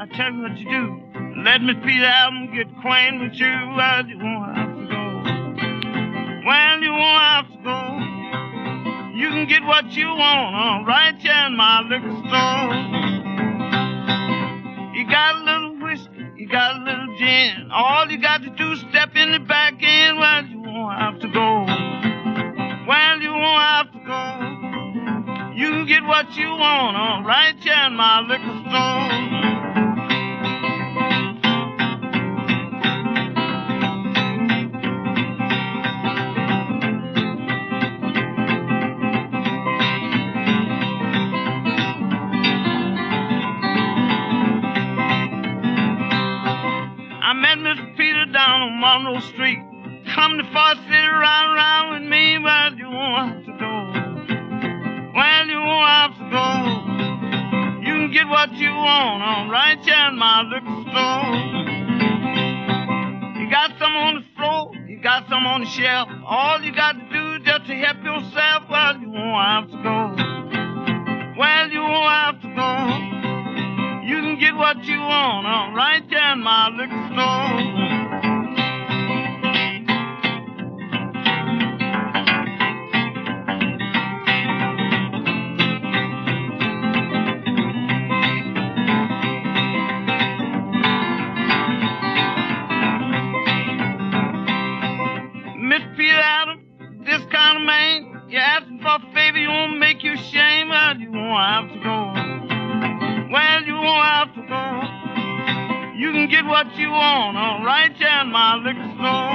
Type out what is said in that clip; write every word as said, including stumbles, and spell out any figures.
I tell you what you do. Let Miss Peter Allen get acquainted with you. Well, you won't have to go. Well, you won't have to go. You can get what you want uh, right here in my liquor store. You got a little whiskey, you got a little gin. All you got to do is step in the back end. Well, you won't have to go. Well, you won't have to go. You can get what you want uh, right here in my liquor store. I met Mister Peter down on Monroe Street. Come to Far City, ride around with me. Well, you won't have to go. Well, you won't have to go. You can get what you want on right here in my liquor store. You got some on the floor, you got some on the shelf. All you got to do is just to help yourself. Well, you won't have to go. Well, you won't have to go. You can get what you want uh, right there in my liquor store. Miss Peter Adams, this kind of man, you're asking for a favor, you won't make you ashamed. Well, you won't have to go. Well, you won't have to go. You can get what you want uh, right here in my liquor store.